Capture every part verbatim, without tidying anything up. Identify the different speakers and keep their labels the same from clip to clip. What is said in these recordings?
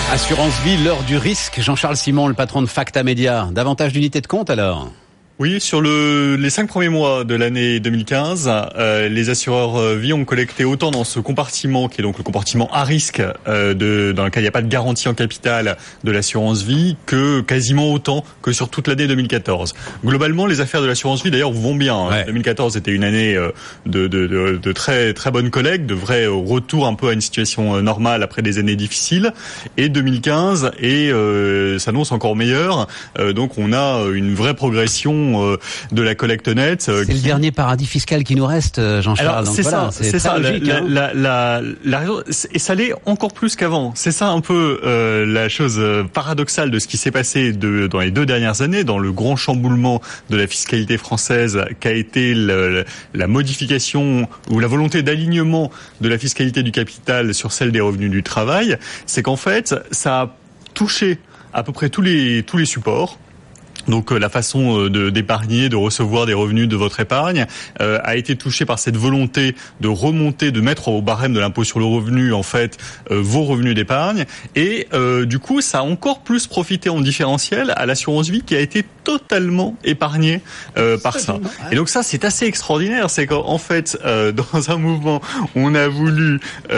Speaker 1: Assurance Vie, l'heure du risque. Jean-Charles Simon, le patron de Facta Media. Davantage d'unités de compte alors ?
Speaker 2: Oui, sur le, les cinq premiers mois de l'année deux mille quinze, euh, les assureurs euh, vie ont collecté autant dans ce compartiment, qui est donc le compartiment à risque, euh, de, dans lequel il n'y a pas de garantie en capital de l'assurance vie, que quasiment autant que sur toute l'année deux mille quatorze. Globalement, les affaires de l'assurance vie, d'ailleurs, vont bien. Ouais. deux mille quatorze était une année euh, de, de, de, de très très bonne collecte, de vrai retour un peu à une situation normale après des années difficiles. Et deux mille quinze et euh, s'annonce encore meilleur. Euh, donc, on a une vraie progression de la collecte nette.
Speaker 1: C'est qui... le dernier paradis fiscal qui nous reste, Jean-Charles.
Speaker 2: Alors,
Speaker 1: donc
Speaker 2: c'est
Speaker 1: voilà,
Speaker 2: ça, c'est, c'est ça.
Speaker 1: logique,
Speaker 2: la,
Speaker 1: hein.
Speaker 2: la, la, la raison, et ça l'est encore plus qu'avant. C'est ça un peu euh, la chose paradoxale de ce qui s'est passé de, dans les deux dernières années, dans le grand chamboulement de la fiscalité française, qu'a été le, la modification ou la volonté d'alignement de la fiscalité du capital sur celle des revenus du travail. C'est qu'en fait, ça a touché à peu près tous les tous les supports. Donc euh, la façon de, d'épargner, de recevoir des revenus de votre épargne euh, a été touchée par cette volonté de remonter, de mettre au barème de l'impôt sur le revenu en fait euh, vos revenus d'épargne. Et euh, du coup, ça a encore plus profité en différentiel à l'assurance vie qui a été totalement épargnée euh, par ça. Et donc ça, c'est assez extraordinaire. C'est qu'en fait, euh, dans un mouvement, on a voulu,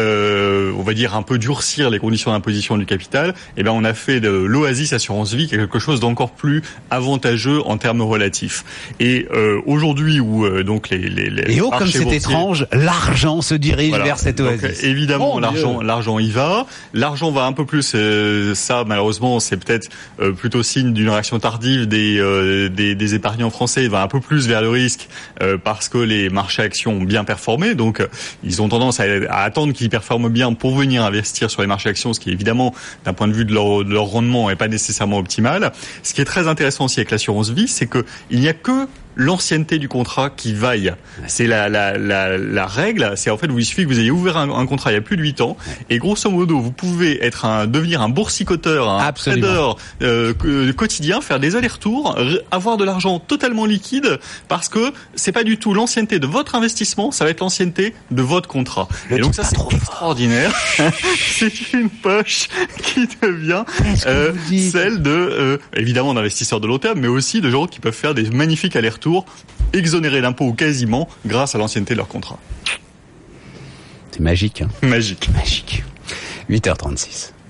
Speaker 2: euh, on va dire un peu durcir les conditions d'imposition du capital. Et ben, on a fait de l'Oasis Assurance Vie quelque chose d'encore plus avantageux en termes relatifs. Et euh, aujourd'hui où euh, donc les les, les
Speaker 1: et oh comme c'est boursiers, étrange, l'argent se dirige voilà. vers cette oasis.
Speaker 2: Donc, évidemment, oh, l'argent Dieu. l'argent y va. L'argent va un peu plus. Euh, ça, malheureusement, c'est peut-être euh, plutôt signe d'une réaction tardive des euh, des, des épargnants français. Il va un peu plus vers le risque euh, parce que les marchés actions ont bien performé. Donc, euh, ils ont tendance à, à attendre qu'ils performent bien pour venir investir sur les marchés actions, ce qui évidemment, d'un point de vue de leur, de leur rendement, est pas nécessairement optimal. Ce qui est très intéressant aussi avec l'assurance vie, c'est que il n'y a que l'ancienneté du contrat qui vaille. C'est la, la, la, la règle. C'est en fait, il suffit que vous ayez ouvert un, un contrat il y a plus de huit ans. Et grosso modo, vous pouvez être un, devenir un boursicoteur, un
Speaker 1: Absolument.
Speaker 2: trader euh, quotidien, faire des allers-retours, avoir de l'argent totalement liquide parce que c'est pas du tout l'ancienneté de votre investissement, ça va être l'ancienneté de votre contrat. Le et donc ça, c'est extraordinaire. C'est une poche qui devient euh, celle de, euh, évidemment, d'investisseurs de long terme, mais aussi de gens qui peuvent faire des magnifiques allers-retours exonérés d'impôts ou quasiment grâce à l'ancienneté de leur contrat.
Speaker 1: C'est magique. Hein.
Speaker 2: Magique.
Speaker 1: Magique. huit heures trente-six.